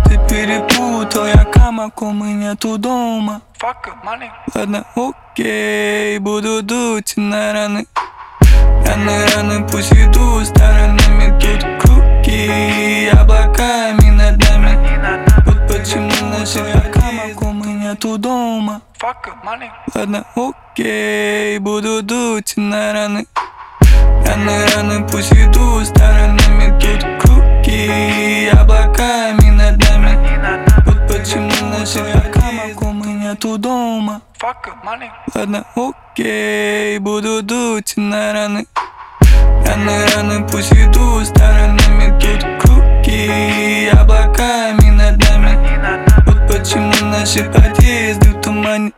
Ты перепутал, я камаком и нету дома. Ладно, окей, буду дуть на раны. Раны пусть идут сторонами. Тут круги облаками над нами. Вот почему наши камаком и нету дома. Ладно, окей, буду дуть на раны. Раны пусть идут сторонами. Тут круги облаками над нами. Вот почему наши камаком и нету дома. Ладно, окей, буду дуть на раны. Раны пусть идут сторонами. Тут круги облаками над нами. Вот почему наши подъезды в тумане.